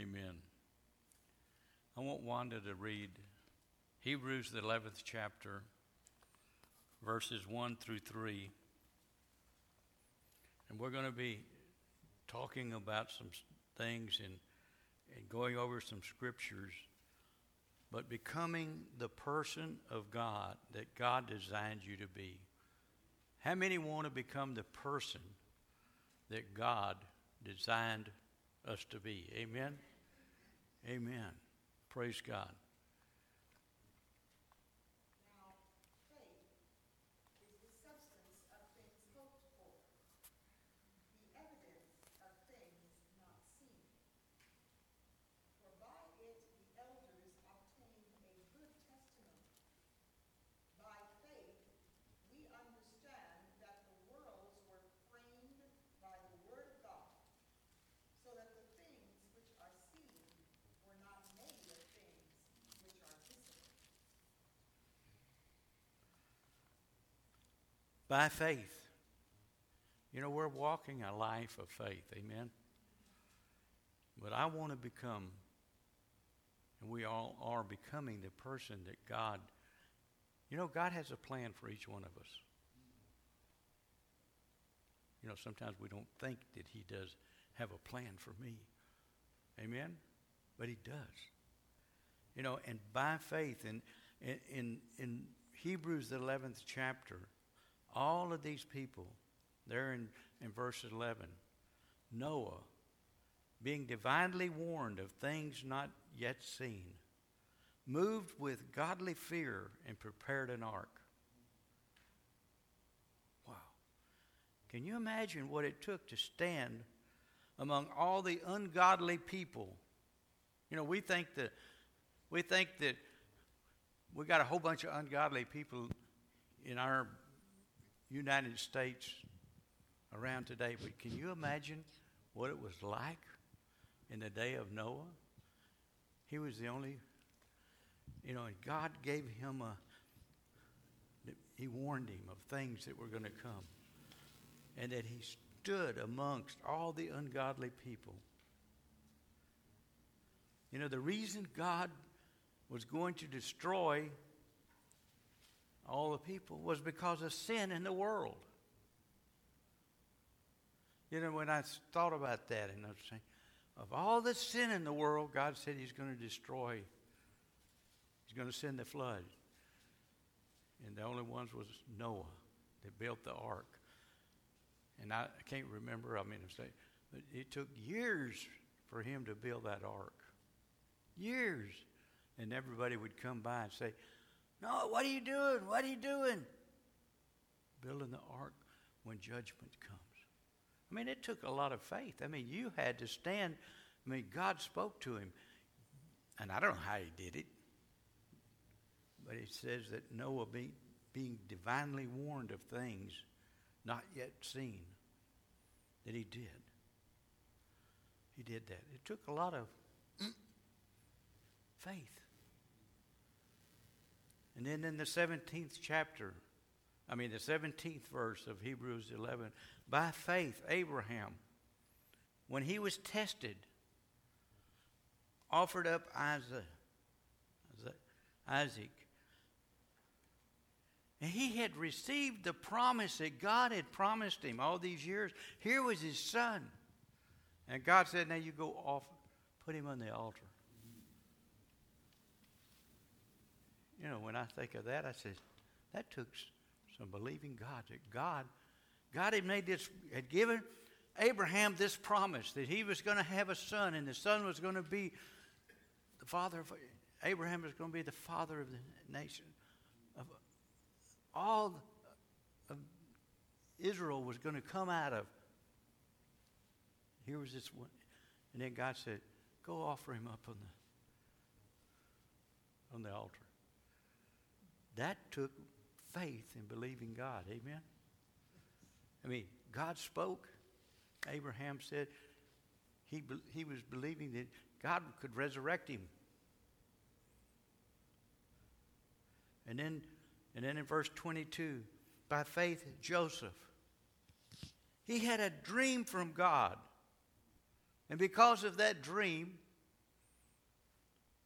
Amen. I want Wanda to read Hebrews, the 11th chapter, verses 1 through 3. And we're going to be talking about some things and going over some scriptures, but becoming the person of God that God designed you to be. How many want to become the person that God designed us to be? Amen? Amen. Praise God. Now, faith is the substance of things hoped for, the evidence of things not seen. For by it the elders obtained a good testimony. By faith we understand that the worlds were framed by the word of God, so that the things which are seen were not made of things which are visible. By faith. You know, we're walking a life of faith. Amen? But I want to become, and we all are becoming, the person that God, you know, God has a plan for each one of us. You know, sometimes we don't think that he does have a plan for me. Amen? But he does. You know, and by faith, in Hebrews, the 11th chapter, all of these people, there in verse 11, Noah, being divinely warned of things not yet seen, moved with godly fear and prepared an ark. Wow. Can you imagine what it took to stand among all the ungodly people? You know, we think that we got a whole bunch of ungodly people in our United States around today, but can you imagine what it was like in the day of Noah? He was the only, you know, and God gave him he warned him of things that were going to come, and that he stood amongst all the ungodly people. You know, the reason God was going to destroy all the people was because of sin in the world. You know, when I thought about that, and I was saying, of all the sin in the world, God said he's going to destroy. He's going to send the flood. And the only ones was Noah that built the ark. And I can't remember, but it took years for him to build that ark. Years. And everybody would come by and say, "No, what are you doing? What are you doing?" Building the ark when judgment comes. I mean, it took a lot of faith. I mean, you had to stand. I mean, God spoke to him. And I don't know how he did it. But it says that Noah being divinely warned of things not yet seen, that he did. He did that. It took a lot of faith. And then in the 17th verse of Hebrews 11, by faith, Abraham, when he was tested, offered up Isaac. And he had received the promise that God had promised him all these years. Here was his son. And God said, now you go off, put him on the altar. You know, when I think of that, I said, that took some believing God. That God had given Abraham this promise that he was going to have a son, and the son was going to be the father of Abraham was going to be the father of the nation. Of all of Israel was going to come out of. Here was this one. And then God said, go offer him up on the altar. That took faith in believing God. Amen? I mean, God spoke. Abraham said he was believing that God could resurrect him. And then in verse 22, by faith, Joseph, he had a dream from God. And because of that dream,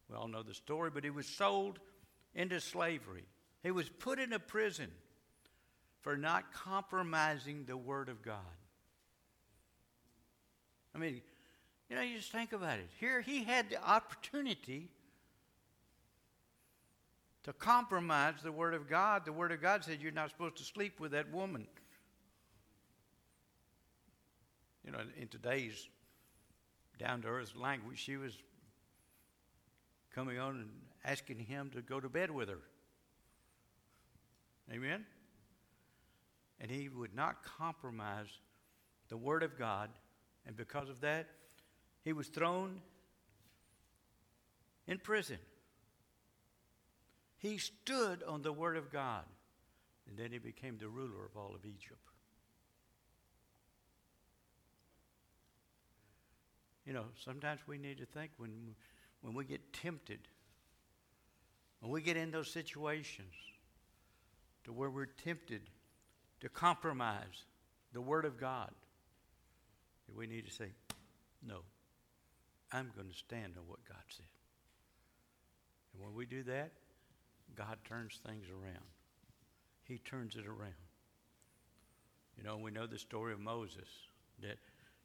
We all know the story, but he was sold into slavery. He was put in a prison for not compromising the Word of God. I mean, you just think about it. Here he had the opportunity to compromise the Word of God. The Word of God said you're not supposed to sleep with that woman. In today's down-to-earth language, she was coming on and asking him to go to bed with her. Amen? And he would not compromise the Word of God. And because of that, he was thrown in prison. He stood on the Word of God. And then he became the ruler of all of Egypt. Sometimes we need to think when we get tempted, when we get in those situations to where we're tempted to compromise the Word of God, we need to say, no, I'm going to stand on what God said. And when we do that, God turns things around. He turns it around. We know the story of Moses, that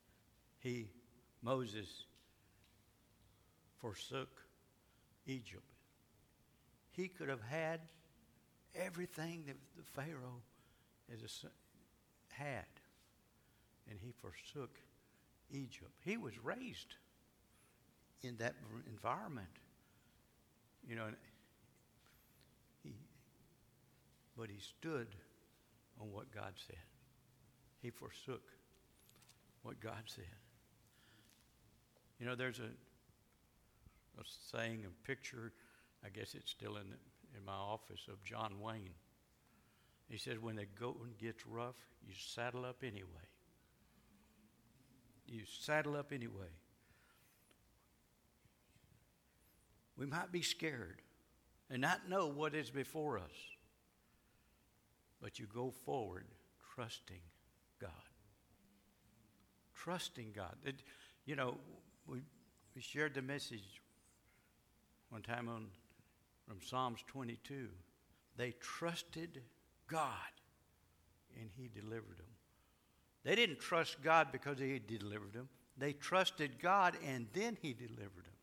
Moses forsook Egypt. He could have had everything that the Pharaoh had, and he forsook Egypt. He was raised in that environment, but he stood on what God said. He forsook what God said. There's a saying, a picture, I guess it's still in my office, of John Wayne. He said, when the going gets rough, you saddle up anyway. You saddle up anyway. We might be scared and not know what is before us, but you go forward trusting God. Trusting God. We shared the message one time from Psalms 22. They trusted God, and He delivered them. They didn't trust God because He delivered them. They trusted God, and then He delivered them.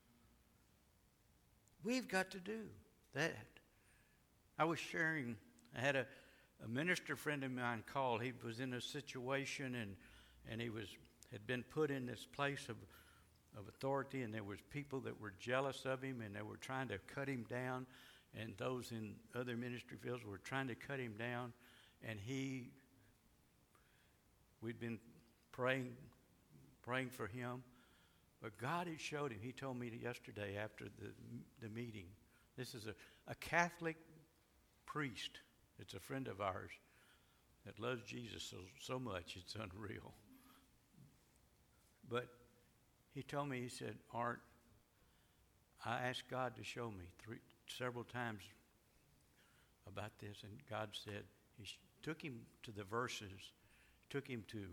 We've got to do that. I I had a minister friend of mine call. He was in a situation, and he had been put in this place of authority, and there was people that were jealous of him, and they were trying to cut him down, and those in other ministry fields were trying to cut him down, and we'd been praying for him, but God had showed him. He told me yesterday after the meeting, this is a Catholic priest. It's a friend of ours that loves Jesus so much, it's unreal. But he told me, he said, Art, I asked God to show me several times about this, and God said, He took him to the verses, took him to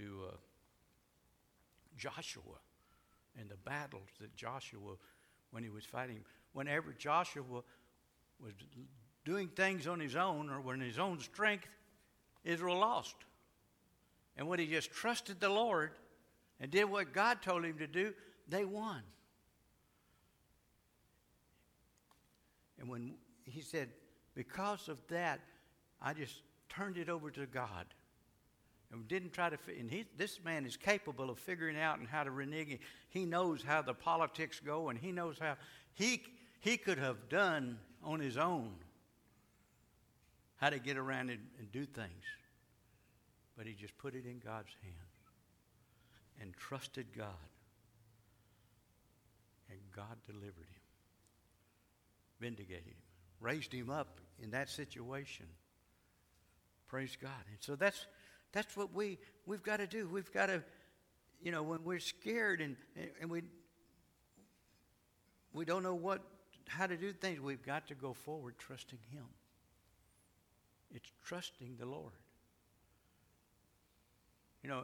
Joshua and the battles that Joshua, when he was fighting, whenever Joshua was doing things on his own or when his own strength, Israel lost. And when he just trusted the Lord and did what God told him to do, they won. And when he said, because of that, I just turned it over to God. And didn't try to, this man is capable of figuring out and how to renege. He knows how the politics go, and he knows how he could have done on his own how to get around and do things. But he just put it in God's hands and trusted God. And God delivered him, vindicated him, raised him up in that situation. Praise God. And so that's what we've got to do. We've got to, when we're scared and we don't know how to do things, we've got to go forward trusting Him. It's trusting the Lord.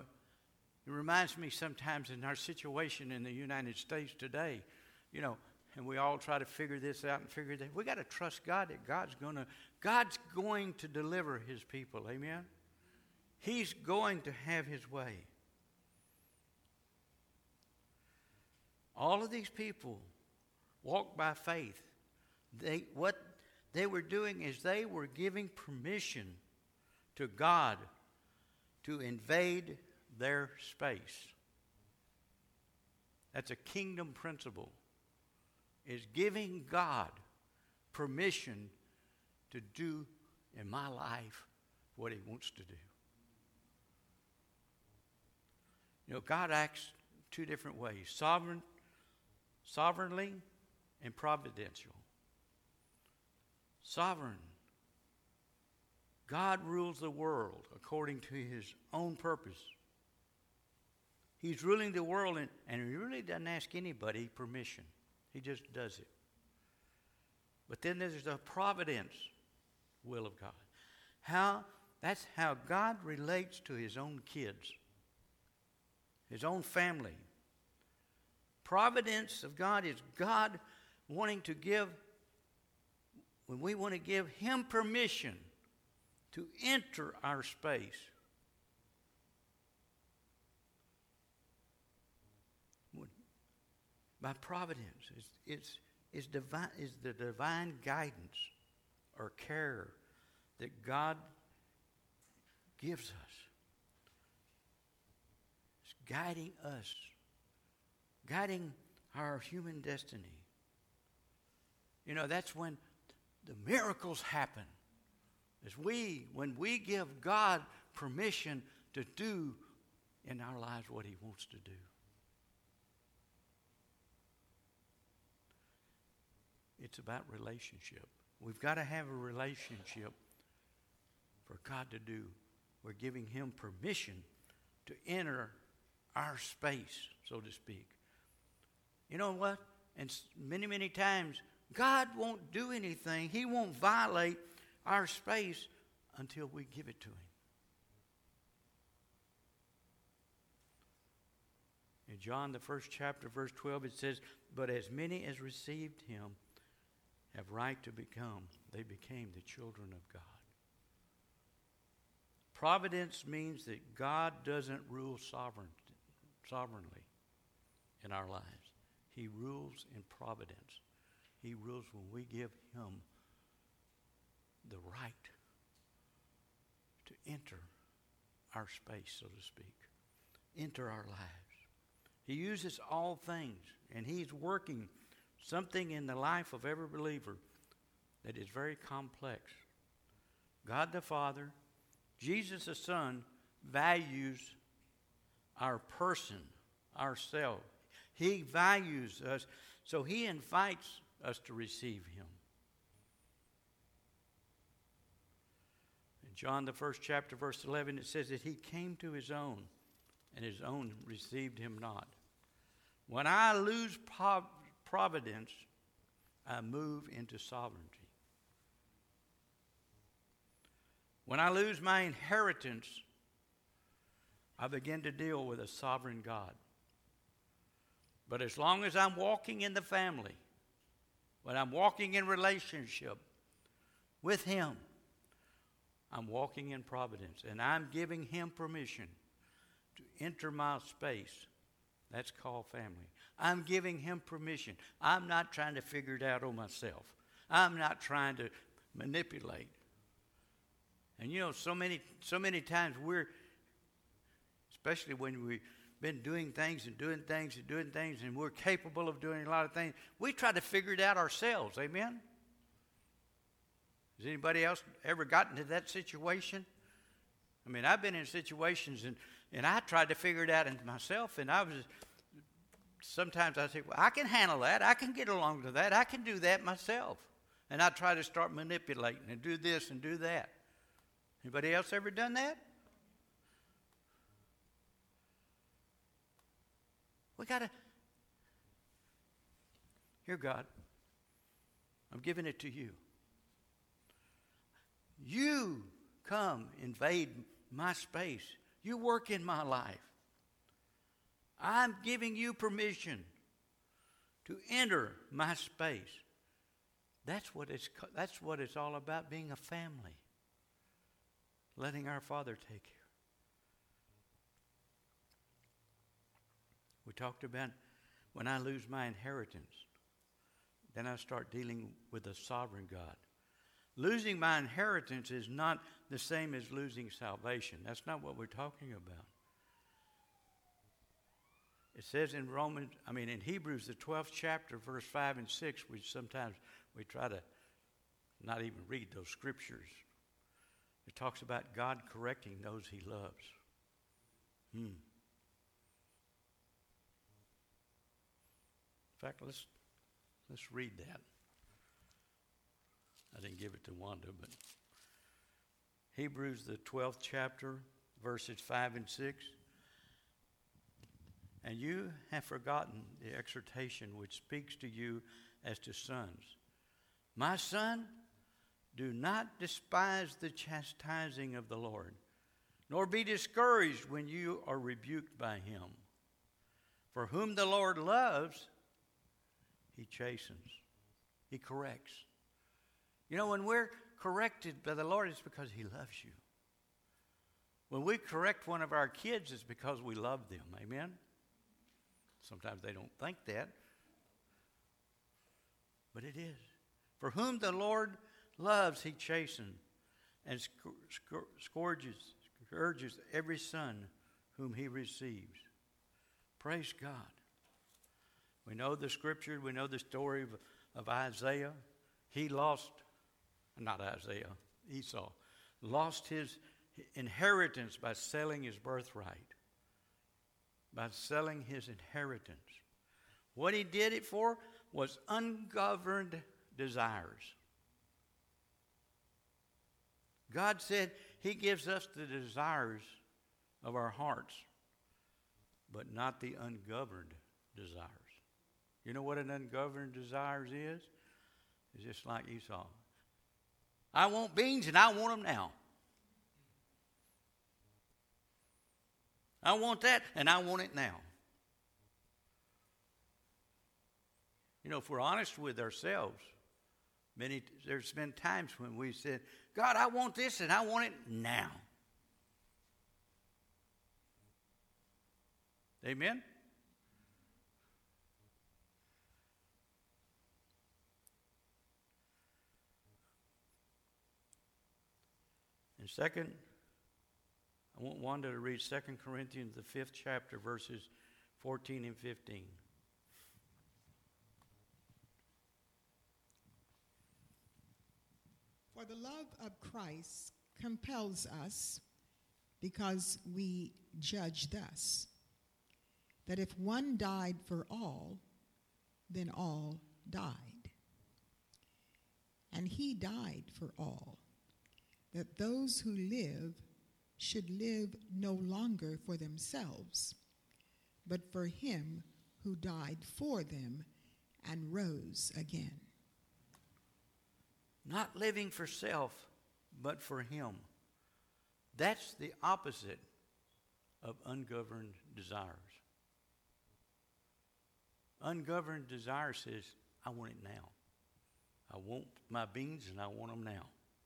It reminds me sometimes in our situation in the United States today, and we all try to figure this out and figure that. We got to trust God that God's going to deliver his people. Amen? He's going to have his way. All of these people walked by faith. What they were doing is they were giving permission to God to invade their space. That's a kingdom principle, is giving God permission to do in my life what he wants to do. You know, God acts two different ways, sovereignly and providential. Sovereign. God rules the world according to his own purpose. He's ruling the world, and he really doesn't ask anybody permission. He just does it. But then there's the providence will of God. That's how God relates to his own kids, his own family. Providence of God is God wanting to give, when we want to give him permission to enter our space. By providence, it's the divine guidance or care that God gives us. It's guiding us, guiding our human destiny. You know, that's when the miracles happen. When we give God permission to do in our lives what he wants to do. It's about relationship. We've got to have a relationship for God to do. We're giving him permission to enter our space, so to speak. You know what? And many, many times, God won't do anything. He won't violate our space until we give it to him. In John, the first chapter, verse 12, it says, "But as many as received him have right to become, they became the children of God." Providence means that God doesn't rule sovereignly in our lives. He rules in providence. He rules when we give him the right to enter our space, so to speak, enter our lives. He uses all things, and he's working something in the life of every believer that is very complex. God the Father, Jesus the Son, values our person, ourselves. He values us, so he invites us to receive him. In John, the first chapter, verse 11, it says that he came to his own, and his own received him not. When I lose providence, I move into sovereignty. When I lose my inheritance, I begin to deal with a sovereign God. But as long as I'm walking in the family, when I'm walking in relationship with him, I'm walking in providence, and I'm giving him permission to enter my space. That's called family. I'm giving him permission. I'm not trying to figure it out on myself. I'm not trying to manipulate. And you know, so many times especially when we've been doing things, and we're capable of doing a lot of things, we try to figure it out ourselves. Amen? Has anybody else ever gotten to that situation? I mean, I've been in situations, and I tried to figure it out myself, and sometimes I say, well, I can handle that. I can get along to that. I can do that myself. And I try to start manipulating and do this and do that. Anybody else ever done that? We got to, here, God, I'm giving it to you. You come invade my space. You work in my life. I'm giving you permission to enter my space. That's what it's all about, being a family. Letting our Father take care. We talked about when I lose my inheritance, then I start dealing with a sovereign God. Losing my inheritance is not the same as losing salvation. That's not what we're talking about. It says in Hebrews, the 12th chapter, verse 5 and 6, which sometimes we try to not even read those scriptures. It talks about God correcting those he loves. In fact, let's read that. I didn't give it to Wanda, but Hebrews, the 12th chapter, verses 5 and 6. And you have forgotten the exhortation which speaks to you as to sons. My son, do not despise the chastising of the Lord, nor be discouraged when you are rebuked by him. For whom the Lord loves, he chastens. He corrects. You know, when we're corrected by the Lord, it's because he loves you. When we correct one of our kids, it's because we love them. Amen? Sometimes they don't think that. But it is. For whom the Lord loves, he chastens and scourges every son whom he receives. Praise God. We know the scripture. We know the story of Isaiah. Esau lost his inheritance by selling his birthright. By selling his inheritance. What he did it for was ungoverned desires. God said he gives us the desires of our hearts, but not the ungoverned desires. You know what an ungoverned desires is? It's just like Esau. I want beans and I want them now. I want that and I want it now. You know, if we're honest with ourselves, there's been times when we said, God, I want this and I want it now. Amen? And second, I want Wanda to read 2 Corinthians, the 5th chapter, verses 14 and 15. For the love of Christ compels us, because we judge thus, that if one died for all, then all died. And he died for all, that those who live should live no longer for themselves, but for him who died for them and rose again. Not living for self, but for him. That's the opposite of ungoverned desires. Ungoverned desire says, I want it now. I want my beans and I want them now.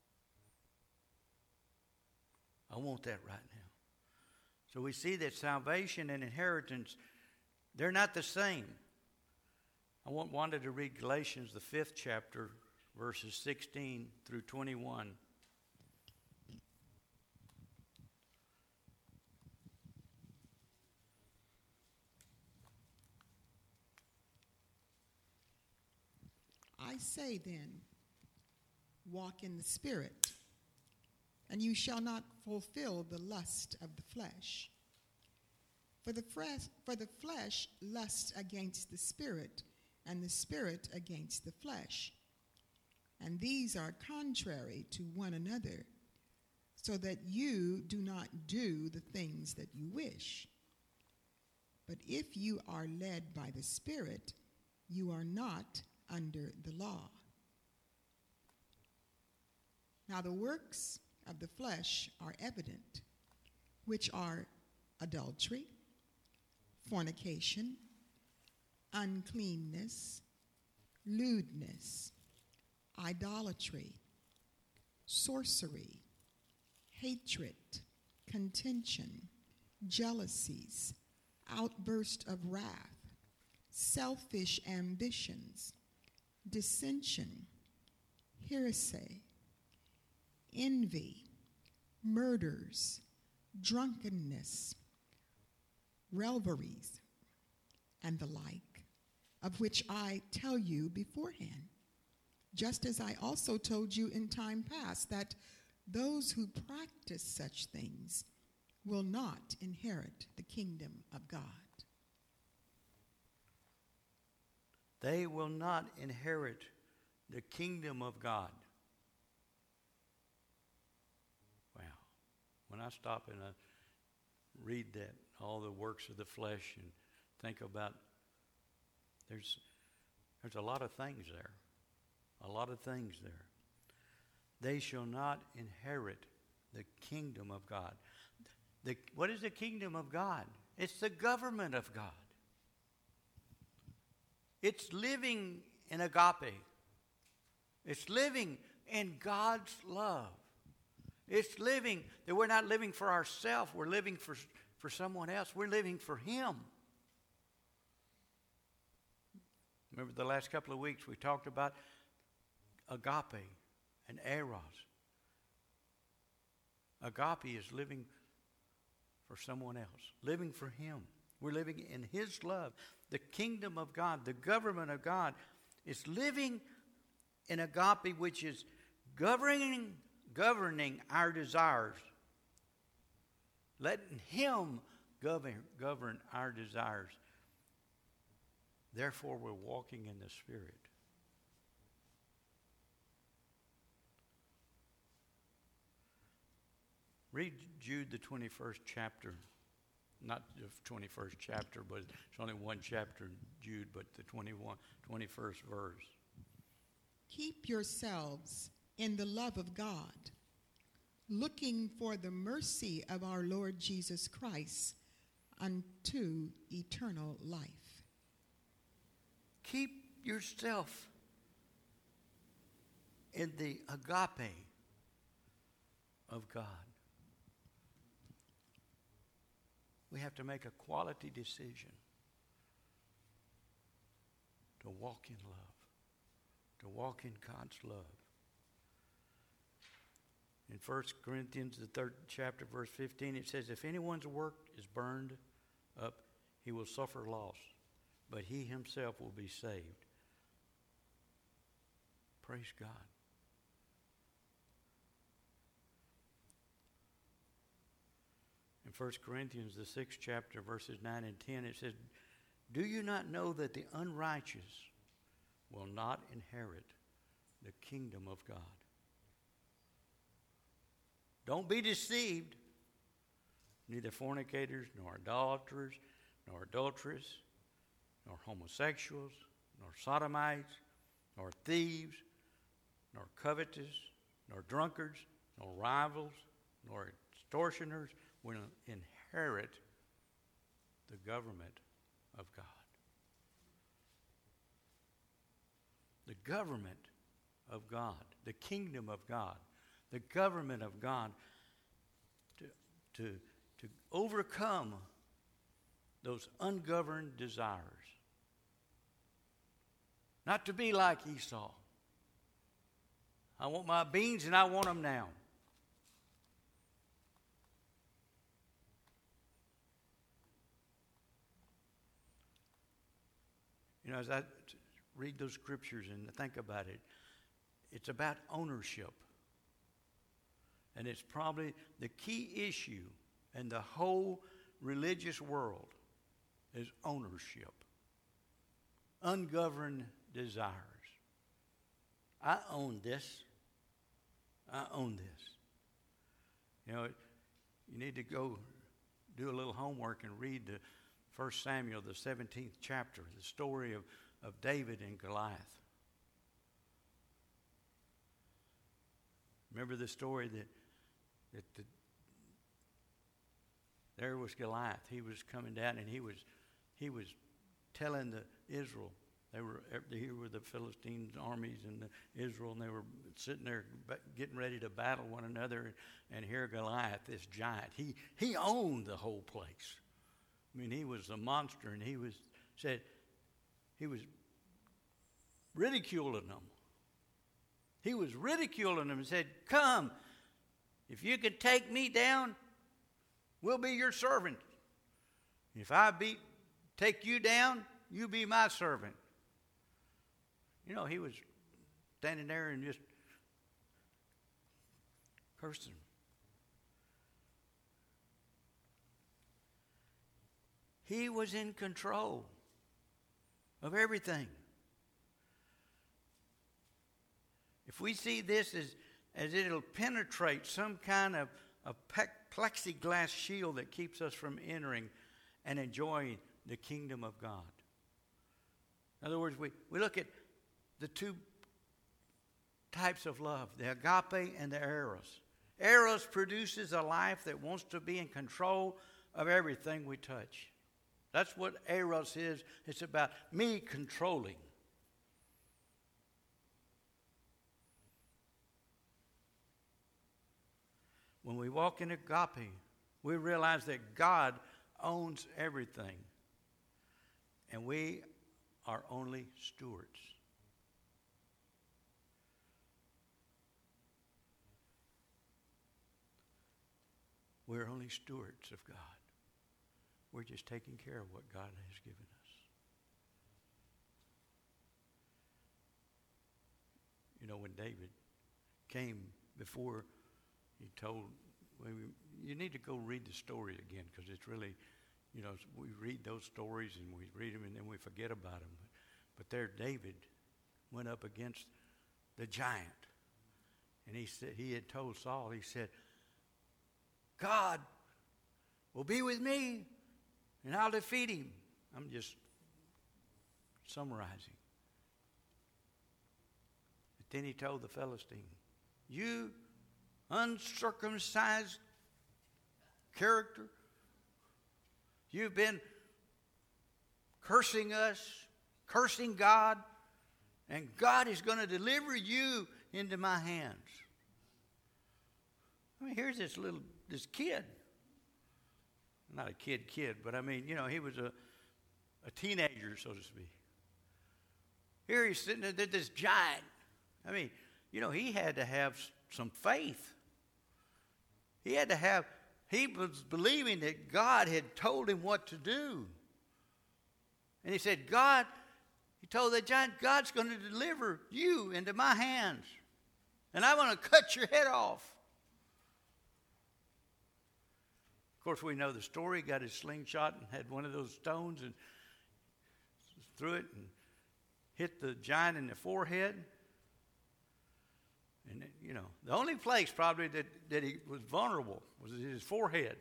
I want that right now. So we see that salvation and inheritance, they're not the same. I wanted to read Galatians, the 5th chapter, verses 16 through 21. I say then, walk in the Spirit, and you shall not fulfill the lust of the flesh. For the flesh lusts against the Spirit, and the Spirit against the flesh. And these are contrary to one another, so that you do not do the things that you wish. But if you are led by the Spirit, you are not under the law. Now the works of the flesh are evident, which are adultery, fornication, uncleanness, lewdness, idolatry, sorcery, hatred, contention, jealousies, outburst of wrath, selfish ambitions, dissension, heresy, envy, murders, drunkenness, revelries, and the like, of which I tell you beforehand, just as I also told you in time past, that those who practice such things will not inherit the kingdom of God. They will not inherit the kingdom of God. Wow. When I stop and I read that, all the works of the flesh, and think about, there's a lot of things there. A lot of things there. They shall not inherit the kingdom of God. What is the kingdom of God? It's the government of God. It's living in agape. It's living in God's love. It's living that we're not living for ourselves. We're living for someone else. We're living for Him. Remember the last couple of weeks we talked about agape and eros. Agape is living for someone else, living for Him. We're living in His love. The kingdom of God, the government of God, is living in agape, which is governing our desires. Letting Him govern our desires. Therefore, we're walking in the Spirit. Read Jude, the 21st chapter. Not the 21st chapter, but it's only one chapter in Jude, but the 21st verse. Keep yourselves in the love of God, looking for the mercy of our Lord Jesus Christ unto eternal life. Keep yourself in the agape of God. We have to make a quality decision to walk in love, to walk in God's love. In 1 Corinthians, the 3rd chapter, verse 15, it says, if anyone's work is burned up, he will suffer loss, but he himself will be saved. Praise God. In 1 Corinthians, the 6th chapter, verses 9 and 10, it says, do you not know that the unrighteous will not inherit the kingdom of God? Don't be deceived. Neither fornicators, nor idolaters, nor adulterers, nor homosexuals, nor sodomites, nor thieves, nor covetous, nor drunkards, nor rivals, nor extortioners will inherit the government of God. The government of God, the kingdom of God, the government of God to overcome those ungoverned desires. Not to be like Esau. I want my beans and I want them now. You know, as I read those scriptures and think about it, it's about ownership. And it's probably the key issue in the whole religious world is ownership. Ungoverned desires. I own this. I own this. You know, you need to go do a little homework and read the 1 Samuel, the 17th chapter, the story of David and Goliath. Remember the story that there was Goliath. He was coming down and he was telling the Israel. Here were the Philistine armies and Israel, and they were sitting there getting ready to battle one another. And here Goliath, this giant, he owned the whole place. I mean, he was a monster, and he was ridiculing them. He was ridiculing them and said, "Come, if you can take me down, we'll be your servant. If I take you down, you be my servant." You know, he was standing there and just cursing. He was in control of everything. If we see this as it'll penetrate some kind of a plexiglass shield that keeps us from entering and enjoying the kingdom of God. In other words, we look at the two types of love, the agape and the eros. Eros produces a life that wants to be in control of everything we touch. That's what eros is. It's about me controlling. When we walk in agape, we realize that God owns everything, and we are only stewards. We're only stewards of God. We're just taking care of what God has given us. You know, when David came before, he told, you need to go read the story again, because it's really, you know, we read those stories and we read them and then we forget about them. But there David went up against the giant. And he had told Saul, he said, "God will be with me and I'll defeat him." I'm just summarizing. But then he told the Philistine, "You uncircumcised character, you've been cursing us, cursing God, and God is going to deliver you into my hands." I mean, here's this kid. Not a kid, but I mean, you know, he was a teenager, so to speak. Here he's sitting there, this giant. I mean, you know, he had to have some faith. He was believing that God had told him what to do. And he said, he told the giant, "God's going to deliver you into my hands. And I'm going to cut your head off." Of course, we know the story. He got his slingshot and had one of those stones and threw it and hit the giant in the forehead. And, you know, the only place probably that he was vulnerable was his forehead.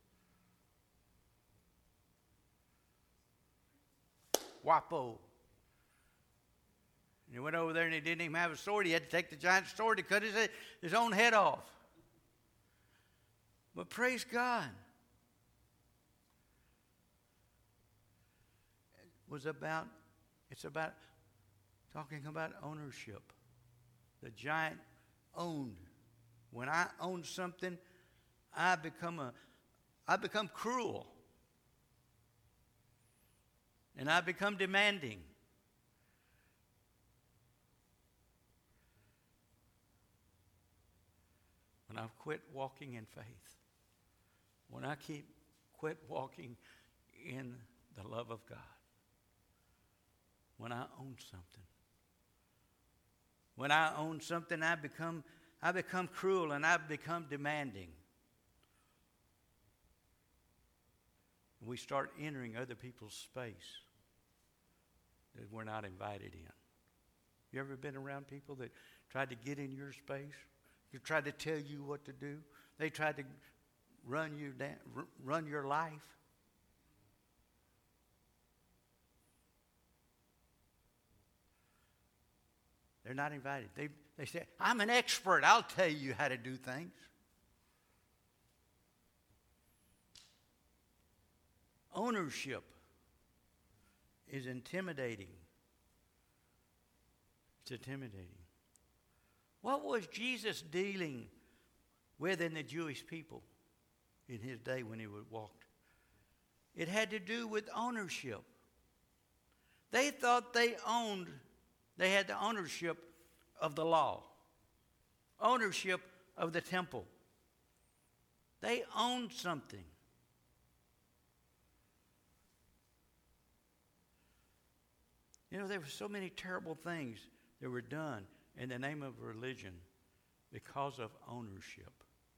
Whoppo. And he went over there and he didn't even have a sword. He had to take the giant's sword to cut his own head off. But praise God. It's about talking about ownership. The giant owned. When I own something, I become cruel. And I become demanding. When I've quit walking in faith. When I quit walking in the love of God. When I own something. When I own something, I become cruel and I become demanding. We start entering other people's space that we're not invited in. You ever been around people that tried to get in your space? They tried to tell you what to do. They tried to run your life. They're not invited. They say, "I'm an expert. I'll tell you how to do things." Ownership is intimidating. It's intimidating. What was Jesus dealing with in the Jewish people in his day when he walked? It had to do with ownership. They thought they had the ownership of the law, ownership of the temple. They owned something. You know, there were so many terrible things that were done in the name of religion because of ownership.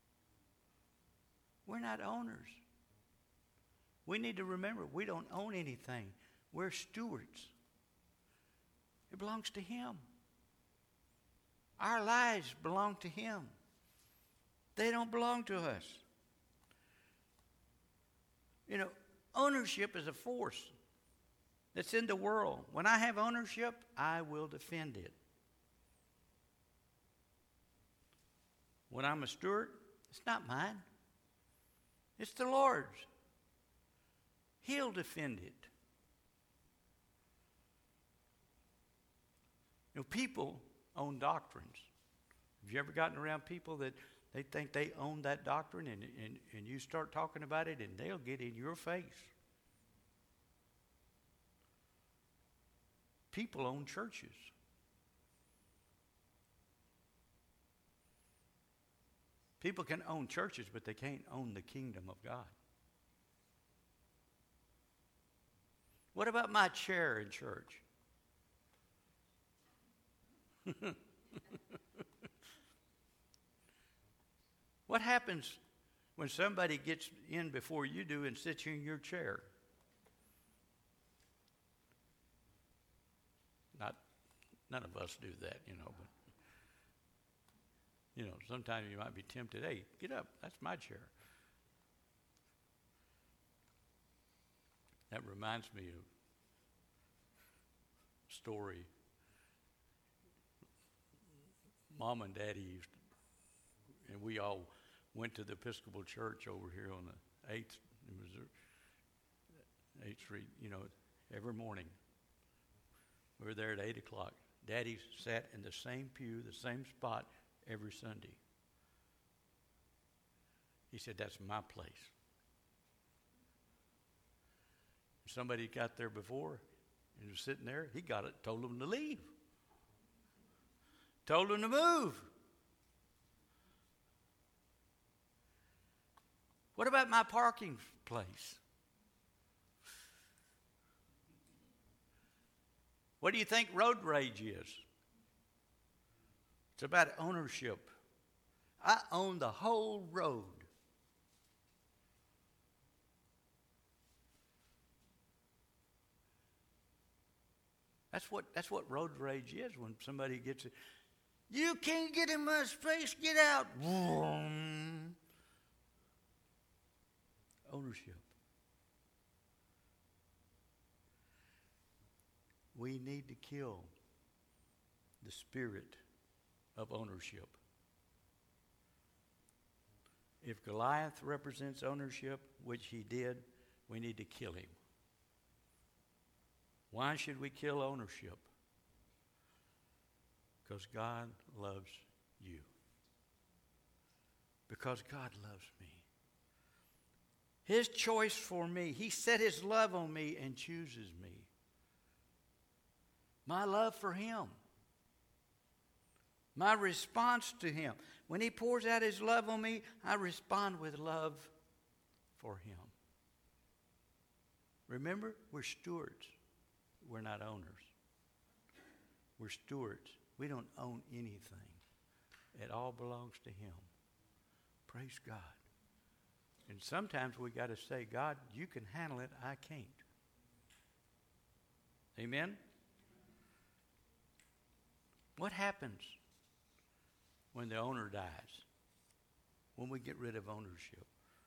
We're not owners. We need to remember we don't own anything. We're stewards. It belongs to Him. Our lives belong to Him. They don't belong to us. You know, ownership is a force that's in the world. When I have ownership, I will defend it. When I'm a steward, it's not mine. It's the Lord's. He'll defend it. You know, people own doctrines. Have you ever gotten around people that they think they own that doctrine and you start talking about it and they'll get in your face? People own churches. People can own churches, but they can't own the kingdom of God. What about my chair in church? What happens when somebody gets in before you do and sits in your chair? None of us do that, you know, but you know, sometimes you might be tempted, hey, get up, that's my chair. That reminds me of a story. Mom and Daddy used to, and we all went to the Episcopal Church over here on the 8th, in Missouri, 8th Street, you know, every morning. We were there at 8 o'clock. Daddy sat in the same pew, the same spot every Sunday. He said, that's my place. Somebody got there before and was sitting there. He got it, told them to leave. Told them to move. What about my parking place? What do you think road rage is? It's about ownership. I own the whole road. That's what road rage is when somebody gets it. You can't get in my space, get out. Ownership. We need to kill the spirit of ownership. If Goliath represents ownership, which he did, we need to kill him. Why should we kill ownership? Because God loves you. Because God loves me. His choice for me. He set His love on me and chooses me. My love for Him. My response to Him. When He pours out His love on me, I respond with love for Him. Remember, we're stewards. We're not owners. We're stewards. We don't own anything. It all belongs to Him. Praise God. And sometimes we got to say, God, you can handle it. I can't. Amen? What happens when the owner dies? When we get rid of ownership?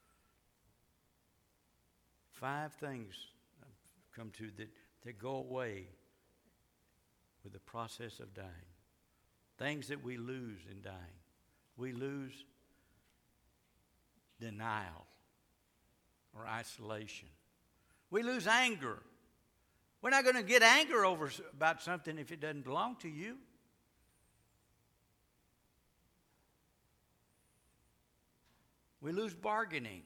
5 things I've come to that go away with the process of dying. Things that we lose in dying. We lose denial or isolation. We lose anger. We're not going to get anger about something if it doesn't belong to you. We lose bargaining.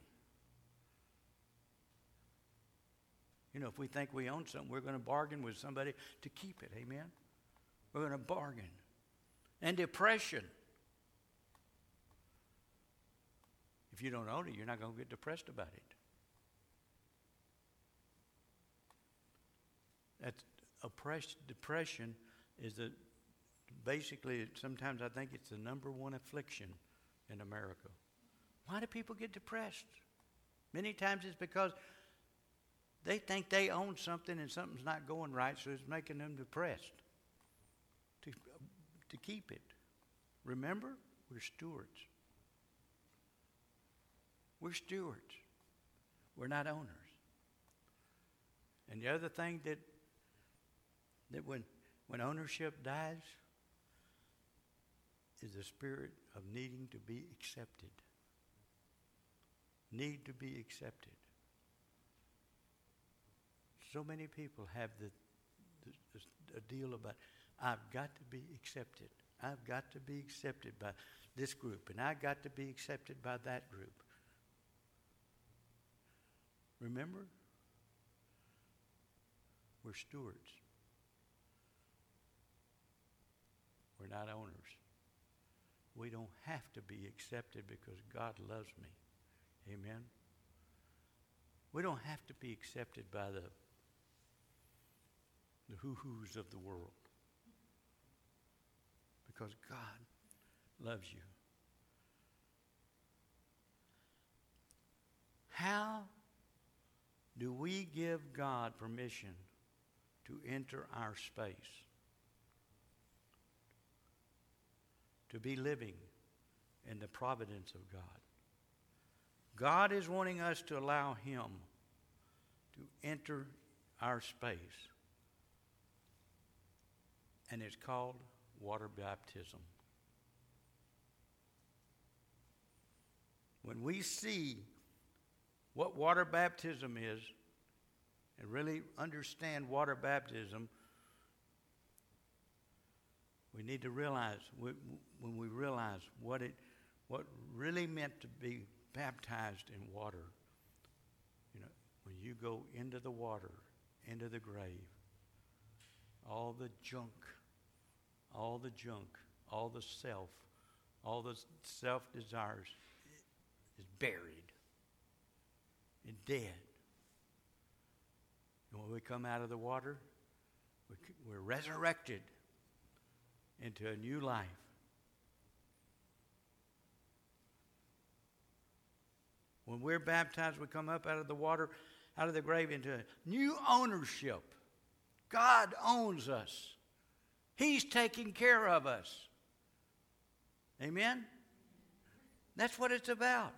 You know, if we think we own something, we're going to bargain with somebody to keep it. Amen? We're going to bargain. And depression. If you don't own it, you're not going to get depressed about it. Depression is basically, sometimes I think it's the number one affliction in America. Why do people get depressed? Many times it's because they think they own something and something's not going right, so it's making them depressed to keep it. Remember, we're stewards. We're stewards. We're not owners. And the other thing that when ownership dies is the spirit of needing to be accepted. Need to be accepted. So many people have the deal about, I've got to be accepted. I've got to be accepted by this group, and I've got to be accepted by that group. Remember? We're stewards. We're not owners. We don't have to be accepted because God loves me. Amen? We don't have to be accepted by the hoo-hoos of the world because God loves you. How do we give God permission to enter our space? To be living in the providence of God. God is wanting us to allow Him to enter our space. And it's called water baptism. When we see what water baptism is and really understand water baptism, we need to realize, when we realize what really meant to be baptized in water, you know, when you go into the water, into the grave, all the junk, all the self-desires is buried and dead. And when we come out of the water, we're resurrected into a new life. When we're baptized, we come up out of the water, out of the grave, into a new ownership. God owns us. He's taking care of us. Amen? That's what it's about.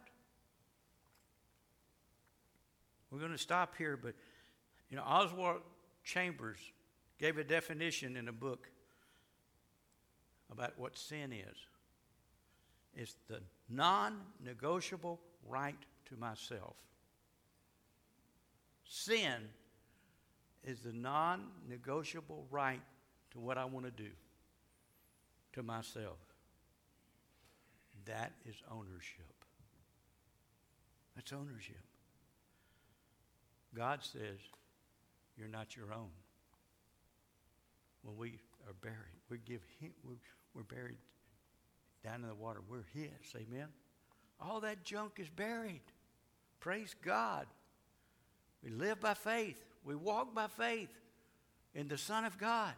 We're going to stop here, but you know, Oswald Chambers gave a definition in a book about what sin is. It's the non-negotiable right to myself. Sin is the non-negotiable right to what I want to do to myself. That is ownership. That's ownership. God says, you're not your own. When we are buried, we're buried down in the water. We're His. Amen? All that junk is buried. Praise God. We live by faith. We walk by faith in the Son of God.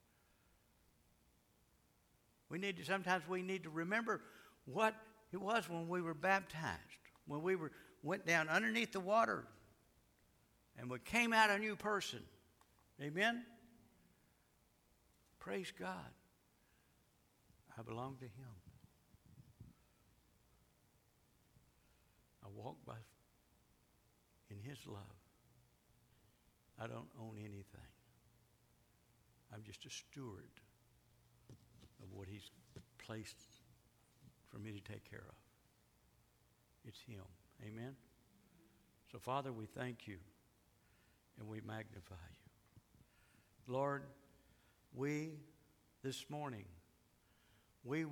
Sometimes we need to remember what it was when we were baptized, when we went down underneath the water and we came out a new person. Amen? Praise God. I belong to Him. I walk in His love. I don't own anything. I'm just a steward of what He's placed for me to take care of. It's Him. Amen? So, Father, we thank You and we magnify You. Lord, this morning, we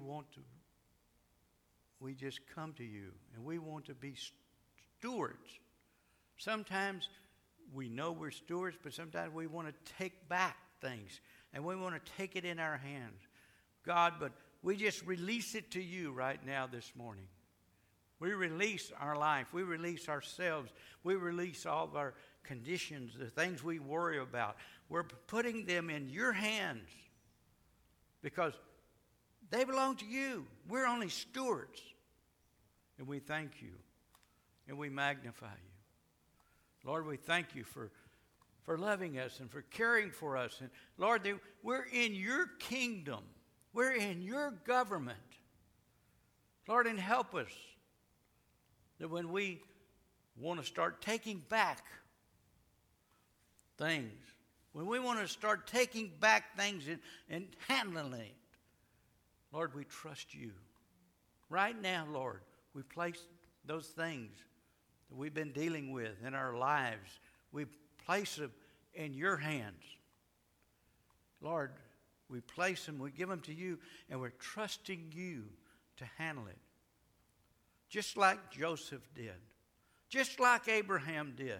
just come to you, and we want to be stewards. Sometimes we know we're stewards, but sometimes we want to take back things, and we want to take it in our hands. God, but we just release it to you right now this morning. We release our life. We release ourselves. We release all of our conditions, the things we worry about. We're putting them in your hands because they belong to you. We're only stewards. And we thank you and we magnify you. Lord, we thank you for loving us and for caring for us. And Lord, we're in your kingdom. We're in your government. Lord, and help us that when we want to start taking back things, when we want to start taking back things and handling it, Lord, we trust you. Right now, Lord, we place those things that we've been dealing with in our lives. We place them in your hands. Lord, we place them, we give them to you, and we're trusting you to handle it. Just like Joseph did. Just like Abraham did.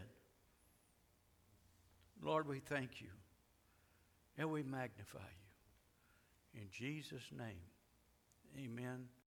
Lord, we thank you. And we magnify you. In Jesus' name, amen.